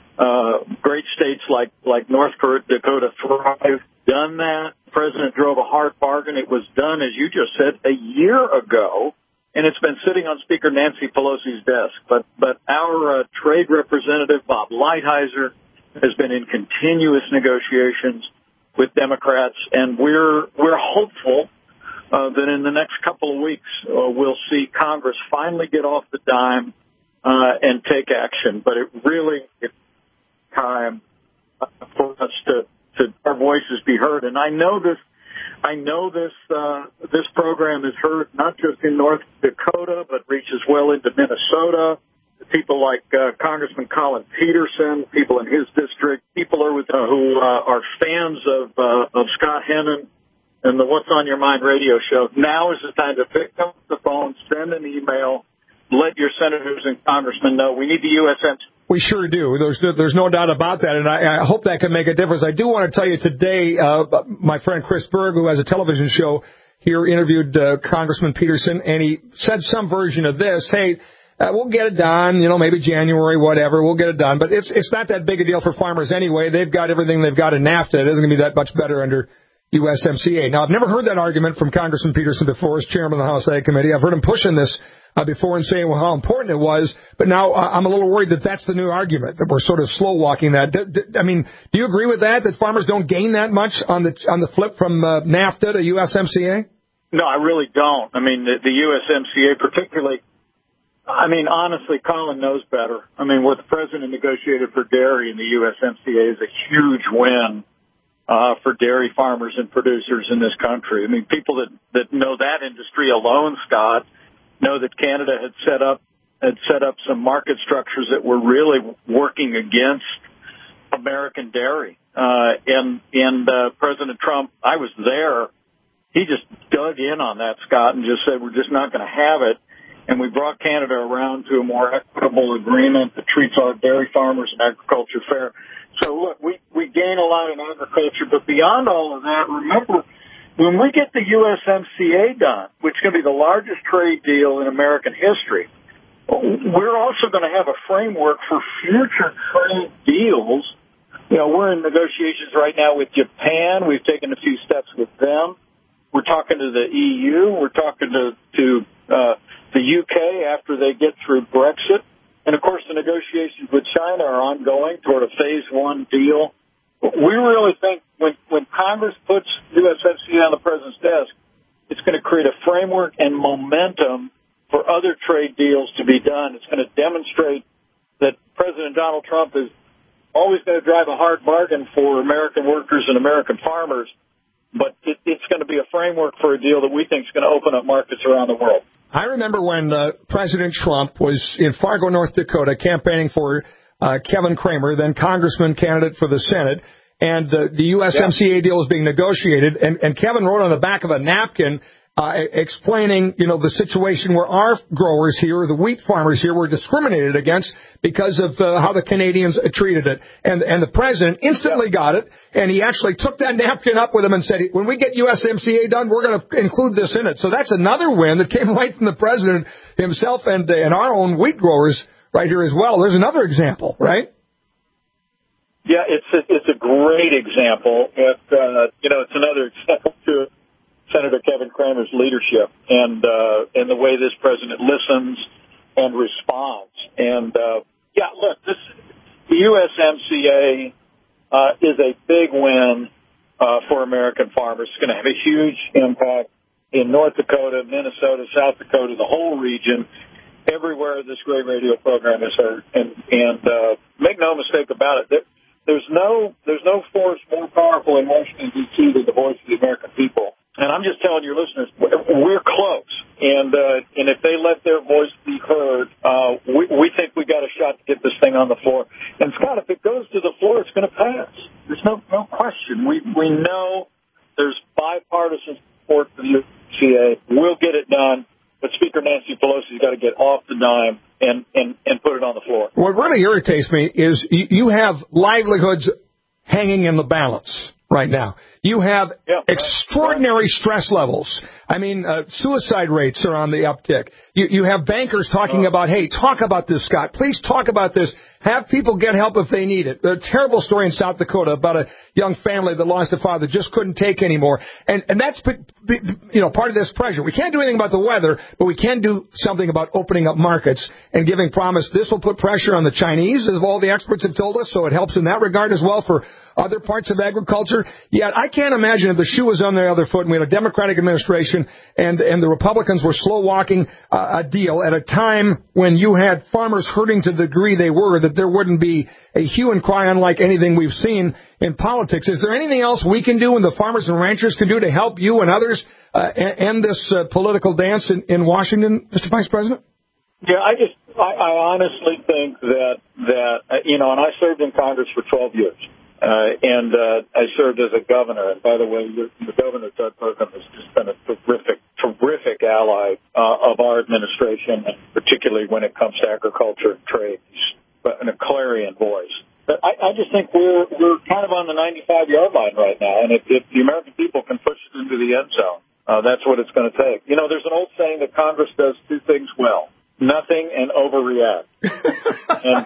uh, great states like, like North Dakota thrive. Done that. The president drove a hard bargain. It was done, as you just said, a year ago, and it's been sitting on Speaker Nancy Pelosi's desk. But but our uh, trade representative, Bob Lighthizer, has been in continuous negotiations with Democrats, and we're we're hopeful uh, that in the next couple of weeks uh, we'll see Congress finally get off the dime uh, and take action. But it really is time uh, for us to, to our voices be heard. And I know this. I know this uh, this program is heard not just in North Dakota, but reaches well into Minnesota. People like uh, Congressman Colin Peterson, people in his district, people are with, uh, who uh, are fans of uh, of Scott Hennon and the What's on Your Mind radio show. Now is the time to pick up the phone, send an email, let your senators and congressmen know we need the U S M C. We sure do. There's there's no doubt about that, and I, I hope that can make a difference. I do want to tell you today, uh, my friend Chris Berg, who has a television show here, interviewed uh, Congressman Peterson, and he said some version of this. Hey, uh, we'll get it done, you know, maybe January, whatever, we'll get it done. But it's it's not that big a deal for farmers anyway. They've got everything they've got in NAFTA. It isn't going to be that much better under U S M C A. Now, I've never heard that argument from Congressman Peterson before as chairman of the House Ag Committee. I've heard him pushing this Uh, before and saying well, how important it was, but now uh, I'm a little worried that that's the new argument, that we're sort of slow walking that. D- d- I mean, do you agree with that, that farmers don't gain that much on the on the flip from uh, NAFTA to U S M C A? No, I really don't. I mean, the, the U S M C A particularly, I mean, honestly, Colin knows better. I mean, what the president negotiated for dairy in the U S M C A is a huge win uh, for dairy farmers and producers in this country. I mean, people that, that know that industry alone, Scott, know that Canada had set up had set up some market structures that were really working against American dairy. Uh, and and uh, President Trump, I was there. He just dug in on that, Scott, and just said we're just not going to have it. And we brought Canada around to a more equitable agreement that treats our dairy farmers and agriculture fair. So look, we we gain a lot in agriculture, but beyond all of that, remember, when we get the U S M C A done, which is going to be the largest trade deal in American history, we're also going to have a framework for future trade deals. You know, we're in negotiations right now with Japan. We've taken a few steps with them. We're talking to the E U. We're talking to, to uh, the U K after they get through Brexit. And, of course, the negotiations with China are ongoing toward a phase one deal. We really think when, when Congress puts U S M C A on the president's desk, it's going to create a framework and momentum for other trade deals to be done. It's going to demonstrate that President Donald Trump is always going to drive a hard bargain for American workers and American farmers, but it, it's going to be a framework for a deal that we think is going to open up markets around the world. I remember when uh, President Trump was in Fargo, North Dakota, campaigning for Uh, Kevin Cramer, then congressman candidate for the Senate, and uh, the U S M C A yeah. deal was being negotiated, and, and Kevin wrote on the back of a napkin uh, explaining, you know, the situation where our growers here, the wheat farmers here, were discriminated against because of uh, how the Canadians treated it. And, and the president instantly got it, and he actually took that napkin up with him and said, when we get U S M C A done, we're going to include this in it. So that's another win that came right from the president himself and, uh, and our own wheat growers right here as well. There's another example, right? Yeah, it's a, it's a great example. It, uh, you know, it's another example to Senator Kevin Cramer's leadership and uh, and the way this president listens and responds. And uh, yeah, look, this the U S M C A uh, is a big win uh, for American farmers. It's going to have a huge impact in North Dakota, Minnesota, South Dakota, the whole region. Everywhere this great radio program is heard, and and uh, make no mistake about it, there, there's no there's no force more powerful in Washington D C than the voice of the American people. And I'm just telling your listeners, we're close, and uh, and if they let their voice be heard, uh, we we think we got a shot to get this thing on the floor. And Scott, if it goes to the floor, it's going to pass. There's no no question. We we know there's bipartisan support for the U S M C A. We'll get it done. But Speaker Nancy Pelosi's got to get off the dime and, and, and put it on the floor. What really irritates me is you, you have livelihoods hanging in the balance right now. You have yeah, extraordinary right. stress levels. I mean, uh, suicide rates are on the uptick. You, you have bankers talking uh, about, hey, talk about this, Scott. Please talk about this. Have people get help if they need it. A terrible story in South Dakota about a young family that lost a father, just couldn't take anymore. And, and that's, you know, part of this pressure. We can't do anything about the weather, but we can do something about opening up markets and giving promise. This will put pressure on the Chinese, as all the experts have told us, so it helps in that regard as well for other parts of agriculture. Yet I can't imagine if the shoe was on the other foot and we had a Democratic administration and, and the Republicans were slow walking uh, a deal at a time when you had farmers hurting to the degree they were, that there wouldn't be a hue and cry unlike anything we've seen in politics. Is there anything else we can do and the farmers and ranchers can do to help you and others uh, end this uh, political dance in, in Washington, Mister Vice President? Yeah, I just, I, I honestly think that, that, uh, you know, and I served in Congress for twelve years. Uh, and uh, I served as a governor. And by the way, your, your governor, Doug Burgum, has just been a terrific, terrific ally uh, of our administration, and particularly when it comes to agriculture and trade. He's an a clarion voice. But I, I just think we're we're kind of on the ninety-five yard line right now. And if, if the American people can push it into the end zone, uh, that's what it's going to take. You know, there's an old saying that Congress does two things well: nothing and overreact. and,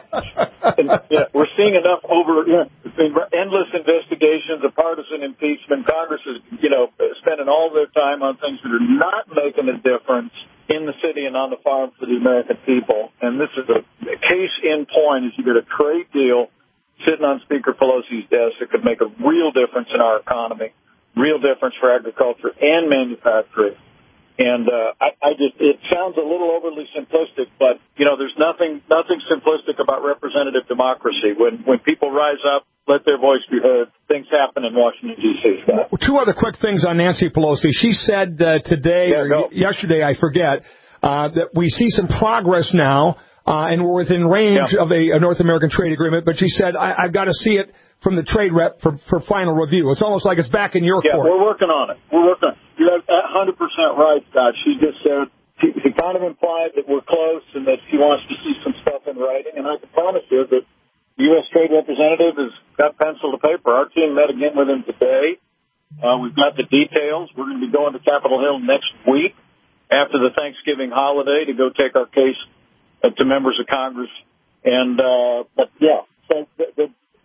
and yeah, we're seeing enough over yeah, endless investigations of partisan impeachment. Congress is, you know, spending all their time on things that are not making a difference in the city and on the farm for the American people. And this is a, a case in point: is you get a trade deal sitting on Speaker Pelosi's desk that could make a real difference in our economy, real difference for agriculture and manufacturing. And uh, I, I just, it sounds a little overly simplistic, but, you know, there's nothing nothing simplistic about representative democracy. When when people rise up, let their voice be heard, things happen in Washington, D C Scott. Two other quick things on Nancy Pelosi. She said uh, today, yeah, or no. y- yesterday, I forget, uh, that we see some progress now, uh, and we're within range yeah. of a, a North American trade agreement. But she said, I, I've got to see it from the trade rep for, for final review. It's almost like it's back in your yeah, court. Yeah, we're working on it. We're working on it. You're one hundred percent right, Scott. She just said, she, she kind of implied that we're close and that she wants to see some stuff in writing. And I can promise you that the U S Trade Representative has got pencil to paper. Our team met again with him today. Uh, we've got the details. We're going to be going to Capitol Hill next week after the Thanksgiving holiday to go take our case uh, to members of Congress. And, uh, but yeah, so the, the,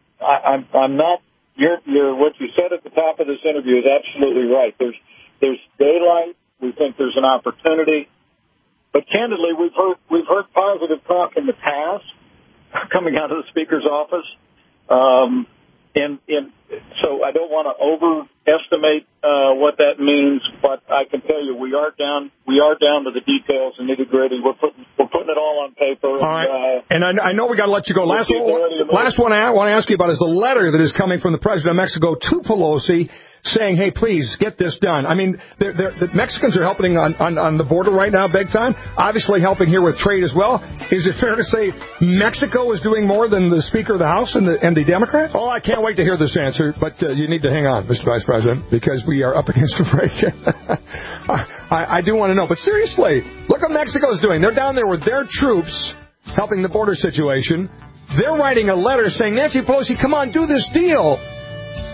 I, I'm, I'm not, you're, you're, what you said at the top of this interview is absolutely right. There's, there's daylight. We think there's an opportunity. But candidly, we've heard, we've heard positive talk in the past coming out of the Speaker's office. Um, and, and so I don't want to overestimate uh, what that means, but I can tell you we are down we are down to the details and nitty gritty. We're putting we're putting it all on paper. All right. And, uh, and I, I know we got to let you go. Last one, last one I want to ask you about is the letter that is coming from the President of Mexico to Pelosi, saying, hey, please get this done. I mean, they're, they're, the Mexicans are helping on, on, on the border right now big time, obviously helping here with trade as well. Is it fair to say Mexico is doing more than the Speaker of the House and the, and the Democrats? Oh, I can't wait to hear this answer, but uh, you need to hang on, Mister Vice President, because we are up against a break. I, I do want to know. But seriously, look what Mexico is doing. They're down there with their troops helping the border situation. They're writing a letter saying, Nancy Pelosi, come on, do this deal.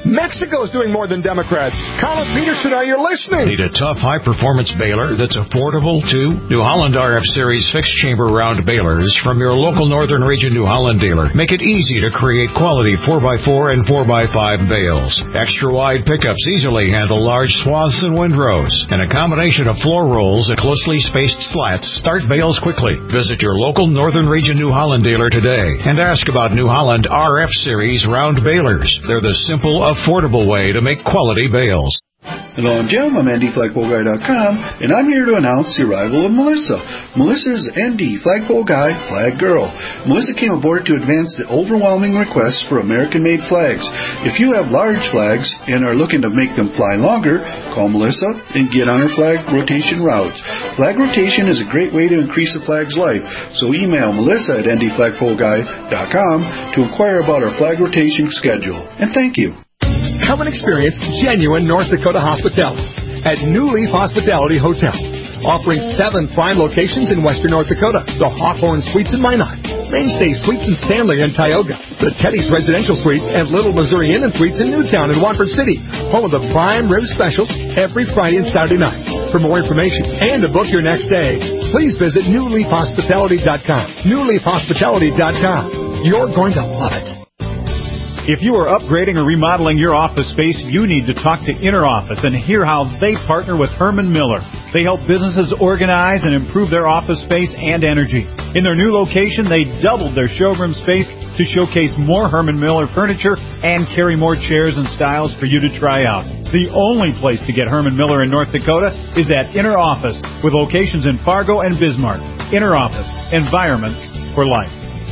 Mexico's doing more than Democrats. Colin Peterson, are you listening? Need a tough, high-performance baler that's affordable, too? New Holland R F Series fixed-chamber round balers from your local Northern Region New Holland dealer make it easy to create quality four by four and four by five bales. Extra-wide pickups easily handle large swaths and windrows. And a combination of floor rolls and closely spaced slats start bales quickly. Visit your local Northern Region New Holland dealer today and ask about New Holland R F Series round balers. They're the simple, affordable way to make quality bales. Hello, I'm Jim. I'm N D Flagpole Guy dot com, and I'm here to announce the arrival of Melissa. Melissa's N D Flagpole Guy, Flag Girl. Melissa came aboard to advance the overwhelming requests for American-made flags. If you have large flags and are looking to make them fly longer, call Melissa and get on her flag rotation routes. Flag rotation is a great way to increase a flag's life, so email Melissa at N D Flagpole Guy dot com to inquire about our flag rotation schedule. And thank you. Come and experience genuine North Dakota hospitality at New Leaf Hospitality Hotel, offering seven prime locations in western North Dakota: the Hawthorne Suites in Minot, Mainstay Suites in Stanley and Tioga, the Teddy's Residential Suites and Little Missouri Inn and Suites in Newtown and Watford City, home of the prime rib specials every Friday and Saturday night. For more information and to book your next stay, please visit new leaf hospitality dot com. new leaf hospitality dot com. You're going to love it. If you are upgrading or remodeling your office space, you need to talk to Inner Office and hear how they partner with Herman Miller. They help businesses organize and improve their office space and energy. In their new location, they doubled their showroom space to showcase more Herman Miller furniture and carry more chairs and styles for you to try out. The only place to get Herman Miller in North Dakota is at Inner Office, with locations in Fargo and Bismarck. Inner Office, environments for life.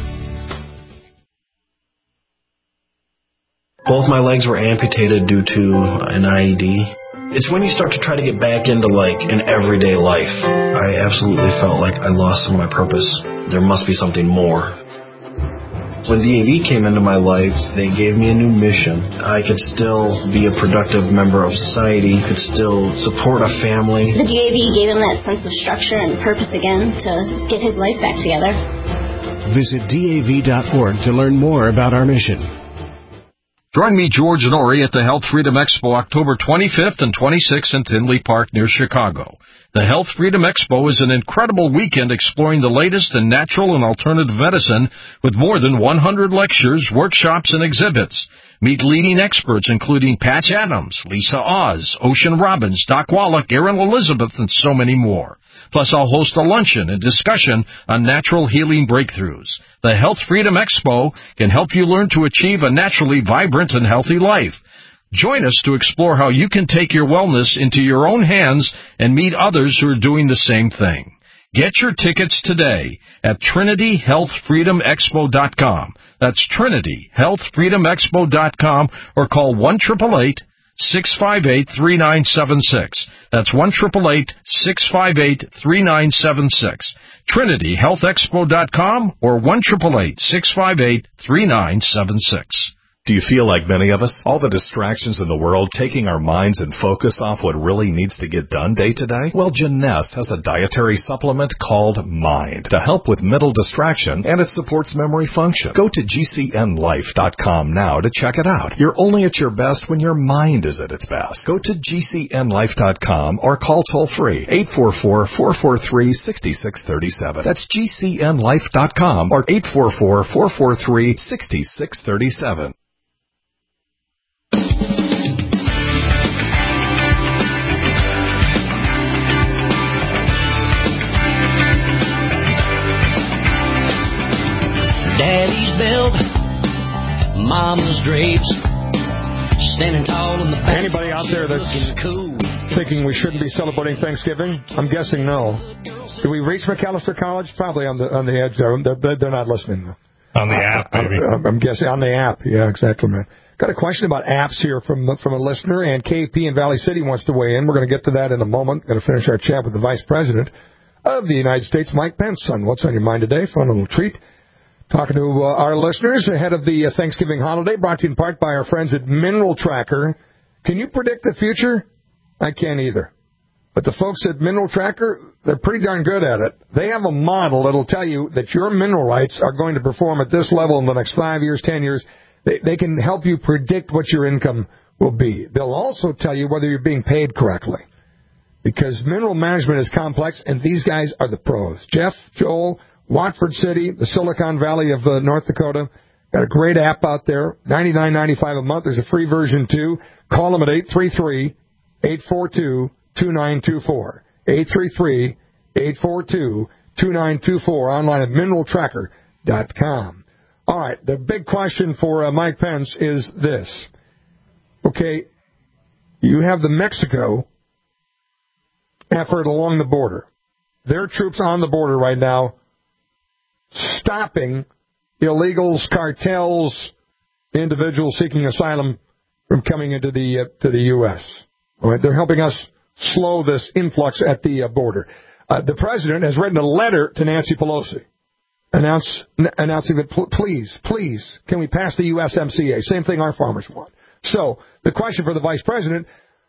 Both my legs were amputated due to an I E D. It's when you start to try to get back into, like, an everyday life. I absolutely felt like I lost some of my purpose. There must be something more. When D A V came into my life, they gave me a new mission. I could still be a productive member of society, could still support a family. The D A V gave him that sense of structure and purpose again to get his life back together. Visit D A V dot org to learn more about our mission. Join me, George Norrie, at the Health Freedom Expo October twenty-fifth and twenty-sixth in Tinley Park near Chicago. The Health Freedom Expo is an incredible weekend exploring the latest in natural and alternative medicine with more than one hundred lectures, workshops, and exhibits. Meet leading experts including Patch Adams, Lisa Oz, Ocean Robbins, Doc Wallach, Erin Elizabeth, and so many more. Plus, I'll host a luncheon and discussion on natural healing breakthroughs. The Health Freedom Expo can help you learn to achieve a naturally vibrant and healthy life. Join us to explore how you can take your wellness into your own hands and meet others who are doing the same thing. Get your tickets today at Trinity Health Freedom Expo dot com. That's Trinity Health Freedom Expo dot com, or call one eight eight eight, six five eight, three nine seven six. That's one eight eight eight, six five eight, three nine seven six. Trinity Health Expo dot com or one eight eight eight, six five eight, three nine seven six. Do you feel like many of us? All the distractions in the world taking our minds and focus off what really needs to get done day to day? Well, Jeunesse has a dietary supplement called Mind to help with mental distraction, and it supports memory function. Go to G C N life dot com now to check it out. You're only at your best when your mind is at its best. Go to G C N life dot com or call toll-free eight four four, four four three, six six three seven. That's G C N life dot com or eight four four, four four three, six six three seven. Daddy's belt, Mama's drapes, standing tall in the back. Anybody out there that's cool, thinking we shouldn't be celebrating Thanksgiving? I'm guessing no. Did we reach McAllister College? Probably on the on the edge there. They're, they're not listening though. On the app, maybe. I'm, I'm guessing on the app. Yeah, exactly, man. Got a question about apps here from from a listener, and K P in Valley City wants to weigh in. We're going to get to that in a moment. Going to finish our chat with the Vice President of the United States, Mike Pence. Son, what's on your mind today? Fun little treat. Talking to uh, our listeners ahead of the uh, Thanksgiving holiday, brought to you in part by our friends at Mineral Tracker. Can you predict the future? I can't either. But the folks at Mineral Tracker, they're pretty darn good at it. They have a model that'll tell you that your mineral rights are going to perform at this level in the next five years, ten years. They, they can help you predict what your income will be. They'll also tell you whether you're being paid correctly, because mineral management is complex, and these guys are the pros. Jeff, Joel, Watford City, the Silicon Valley of uh, North Dakota, got a great app out there, ninety-nine ninety-five a month. There's a free version, too. Call them at eight three three, eight four two, two nine two four. eight three three, eight four two, two nine two four, online at mineral tracker dot com. All right, the big question for uh, Mike Pence is this. Okay, you have the Mexico effort along the border. There are troops on the border right now stopping illegals, cartels, individuals seeking asylum from coming into the uh, to the U S All right, they're helping us slow this influx at the uh, border. Uh, the president has written a letter to Nancy Pelosi announce, n- announcing that, pl- please, please, can we pass the U S M C A? Same thing our farmers want. So the question for the vice president,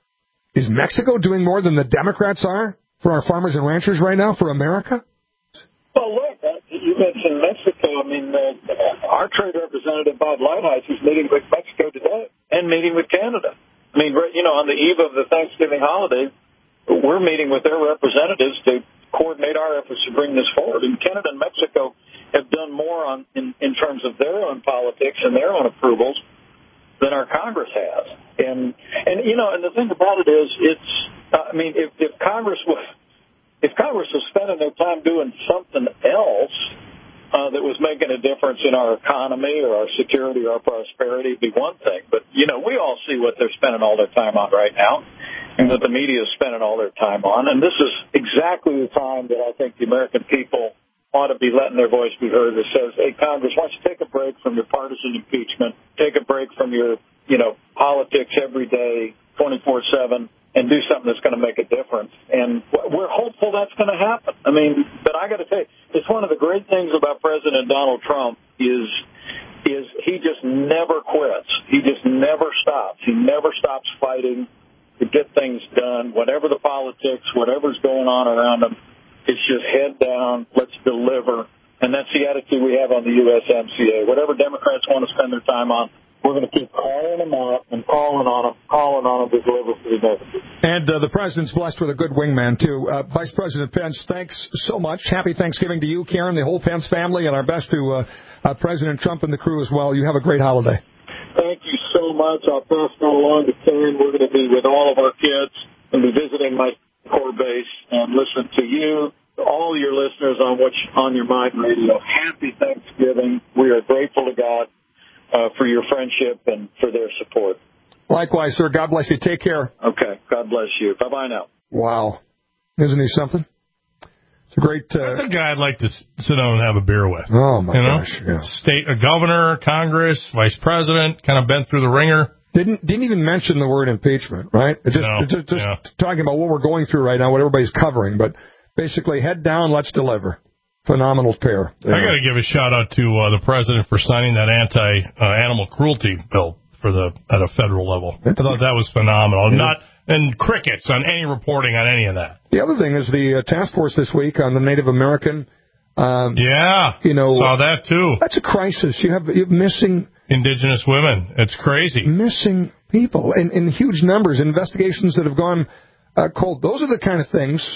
is Mexico doing more than the Democrats are for our farmers and ranchers right now, for America? Well, look, uh, you mentioned Mexico. I mean, uh, our trade representative, Bob Lighthizer, is meeting with Mexico today and meeting with Canada. I mean, you know, on the eve of the Thanksgiving holiday, we're meeting with their representatives to coordinate our efforts to bring this forward. And Canada and Mexico have done more on in, in terms of their own politics and their own approvals than our Congress has. And, and you know, and the thing about it is, it's, uh, I mean, if, if Congress was, if Congress was spending their time doing something else uh, that was making a difference in our economy or our security or our prosperity, it'd be one thing. But, you know, we all see what they're spending all their time on right now and what the media is spending all their time on. And this is exactly the time that I think the American people ought to be letting their voice be heard that says, hey, Congress, why don't you take a break from your partisan impeachment, take a break from your, you know, politics every day, twenty-four seven, and do something that's going to make a difference. And we're hopeful that's going to happen. I mean, but I got to tell you, it's one of the great things about President Donald Trump is is he just never quits. He just never stops. He never stops fighting to get things done, whatever the politics, whatever's going on around him. It's just head down, let's deliver. And that's the attitude we have on the U S M C A. Whatever Democrats want to spend their time on, we're going to keep calling them out and calling on them, calling on them to deliver for the Americans. And uh, the president's blessed with a good wingman, too. Uh, Vice President Pence, thanks so much. Happy Thanksgiving to you, Karen, the whole Pence family, and our best to uh, uh, President Trump and the crew as well. You have a great holiday. Thank you so much. I'll pass that along to Karen. We're going to be with all of our kids and be visiting my core base and listen to you, all your listeners on what's on your mind radio. Happy Thanksgiving. We are grateful to God uh, for your friendship and for their support. Likewise, sir. God bless you. Take care. Okay. God bless you. Bye-bye now. Wow. Isn't he something? It's a great... Uh... That's a guy I'd like to sit down and have a beer with. Oh, my you know? gosh. Yeah. State, a governor, Congress, vice president, kind of been through the ringer. Didn't didn't even mention the word impeachment, right? It just no. it just, just yeah. talking about what we're going through right now, what everybody's covering. But basically, head down, let's deliver. Phenomenal pair. I got to give a shout out to uh, the president for signing that anti-animal uh, cruelty bill for the at a federal level. I thought that was phenomenal. Yeah. Not and crickets on any reporting on any of that. The other thing is the uh, task force this week on the Native American. Um, yeah, you know, saw that too. That's a crisis. You have you have missing indigenous women. It's crazy. Missing people in, in huge numbers. Investigations that have gone uh, cold. Those are the kind of things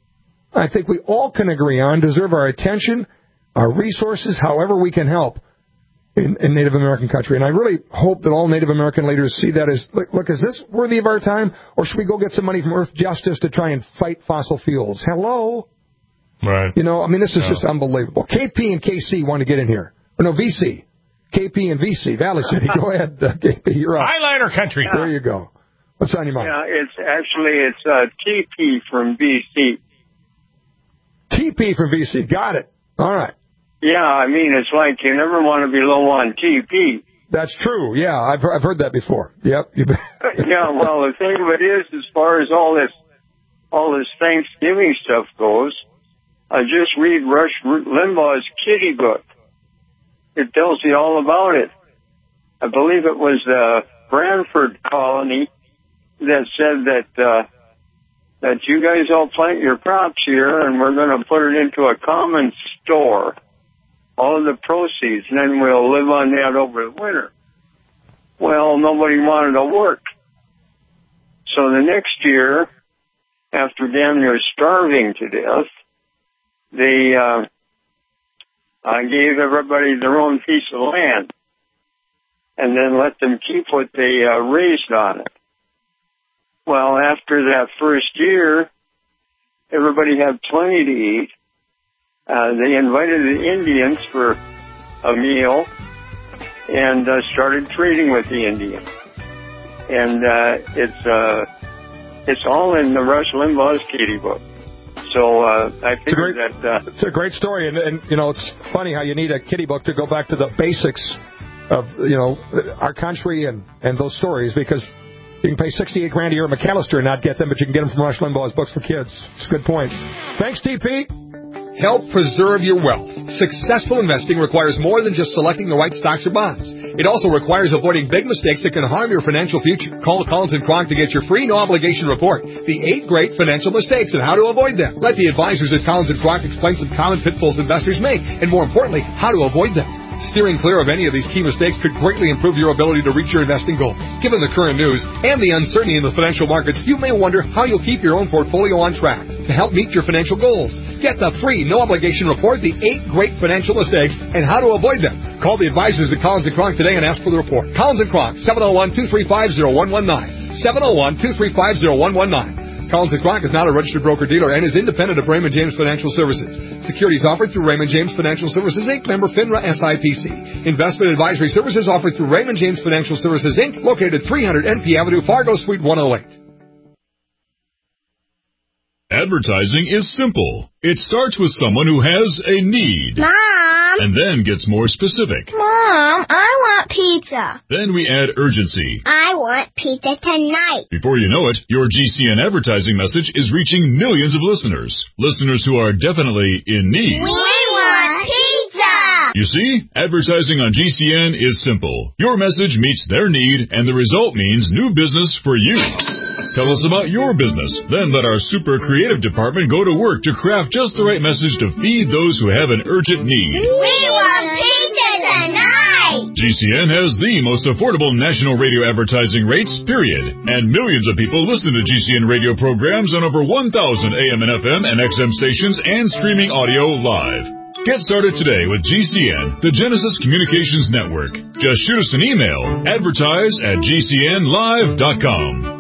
I think we all can agree on deserve our attention, our resources, however we can help in, in Native American country. And I really hope that all Native American leaders see that as, look, look, is this worthy of our time, or should we go get some money from Earth Justice to try and fight fossil fuels? Hello? Right. You know, I mean, this is yeah. just unbelievable. K P and K C want to get in here. Or no, V C. K P and V C, Valley City. Go ahead, uh, K P, you're up. Highliner country. There you go. What's on your mind? Yeah, it's actually, it's uh, T P from V C. T P from V C, got it. All right. Yeah, I mean, it's like you never want to be low on T P. That's true, yeah, I've, I've heard that before. Yep. Yeah, well, the thing of it is, as far as all this, all this Thanksgiving stuff goes, I just read Rush Limbaugh's Kitty book. It tells you all about it. I believe it was the Branford colony that said that uh, that you guys all plant your crops here, and we're going to put it into a common store, all of the proceeds, and then we'll live on that over the winter. Well, nobody wanted to work. So the next year, after damn near starving to death, they uh, I gave everybody their own piece of land and then let them keep what they uh, raised on it. Well, after that first year, everybody had plenty to eat. Uh, they invited the Indians for a meal and uh, started trading with the Indians. And uh, it's uh, it's all in the Rush Limbaugh's Kitty book. So uh, I figured that... Uh, it's a great story, and, and, you know, it's funny how you need a kitty book to go back to the basics of, you know, our country and, and those stories, because you can pay sixty-eight grand a year at McAllister and not get them, but you can get them from Rush Limbaugh's Books for Kids. It's a good point. Thanks, T P. Help preserve your wealth. Successful investing requires more than just selecting the right stocks or bonds. It also requires avoiding big mistakes that can harm your financial future. Call Collins and Kronk to get your free no-obligation report, The Eight Great Financial Mistakes and How to Avoid Them. Let the advisors at Collins and Kronk explain some common pitfalls investors make, and more importantly, how to avoid them. Steering clear of any of these key mistakes could greatly improve your ability to reach your investing goals. Given the current news and the uncertainty in the financial markets, you may wonder how you'll keep your own portfolio on track to help meet your financial goals. Get the free, no-obligation report, The Eight Great Financial Mistakes and How to Avoid Them. Call the advisors at Collins and Kronk today and ask for the report. Collins and Kronk, seven oh one, two three five, oh one one nine. seven oh one, two three five, oh one one nine. Collins and Kronk is not a registered broker-dealer and is independent of Raymond James Financial Services. Securities offered through Raymond James Financial Services, Incorporated, member FINRA S I P C. Investment advisory services offered through Raymond James Financial Services, Incorporated, located at three hundred N P Avenue, Fargo, Suite one oh eight. Advertising is simple. It starts with someone who has a need. Mom! And then gets more specific. Mom, I want pizza. Then we add urgency. I want pizza tonight. Before you know it, your G C N advertising message is reaching millions of listeners. Listeners who are definitely in need. We want pizza! You see, advertising on G C N is simple. Your message meets their need, and the result means new business for you. Tell us about your business. Then let our super creative department go to work to craft just the right message to feed those who have an urgent need. We want pizza tonight! G C N has the most affordable national radio advertising rates, period. And millions of people listen to G C N radio programs on over one thousand A M and F M and X M stations and streaming audio live. Get started today with G C N, the Genesis Communications Network. Just shoot us an email, advertise at G C N live dot com.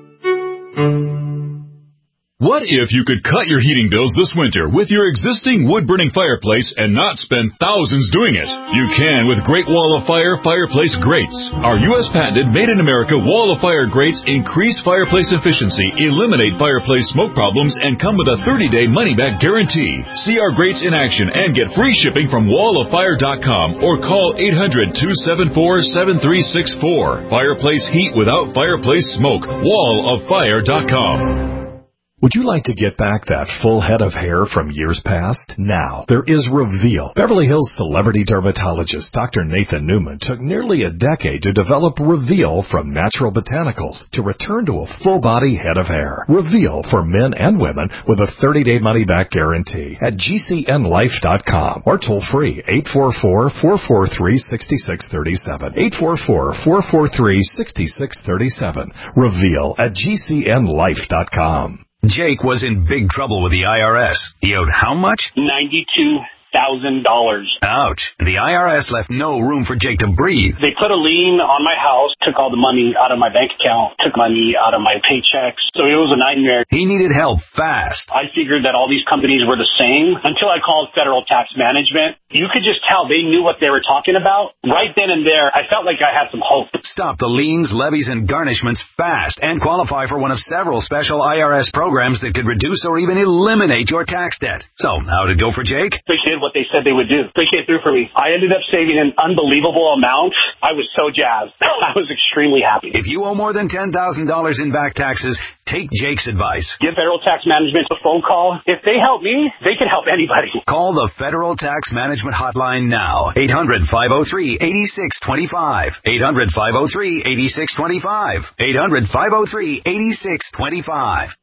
What if you could cut your heating bills this winter with your existing wood-burning fireplace and not spend thousands doing it? You can with Great Wall of Fire fireplace grates. Our U S patented made-in-America Wall of Fire grates increase fireplace efficiency, eliminate fireplace smoke problems, and come with a thirty-day money-back guarantee. See our grates in action and get free shipping from wall of fire dot com or call eight hundred, two seven four, seven three six four. Fireplace heat without fireplace smoke. wall of fire dot com. Would you like to get back that full head of hair from years past? Now, there is Reveal. Beverly Hills celebrity dermatologist Doctor Nathan Newman took nearly a decade to develop Reveal from natural botanicals to return to a full-body head of hair. Reveal for men and women with a thirty-day money-back guarantee at G C N life dot com or toll-free eight four four, four four three, six six three seven. eight four four, four four three, six six three seven. Reveal at G C N life dot com. Jake was in big trouble with the I R S. He owed how much? ninety-two thousand dollars. Ouch. The I R S left no room for Jake to breathe. They put a lien on my house, took all the money out of my bank account, took money out of my paychecks. So it was a nightmare. He needed help fast. I figured that all these companies were the same until I called Federal Tax Management. You could just tell they knew what they were talking about. Right then and there, I felt like I had some hope. Stop the liens, levies, and garnishments fast and qualify for one of several special I R S programs that could reduce or even eliminate your tax debt. So, how did it go for Jake? They did what they said they would do. They came through for me. I ended up saving an unbelievable amount. I was so jazzed. I was extremely happy. If you owe more than ten thousand dollars in back taxes, take Jake's advice. Give Federal Tax Management a phone call. If they help me, they can help anybody. Call the Federal Tax Management Hotline now. eight hundred, five oh three, eight six two five. eight hundred, five oh three, eight six two five. eight hundred, five oh three, eight six two five.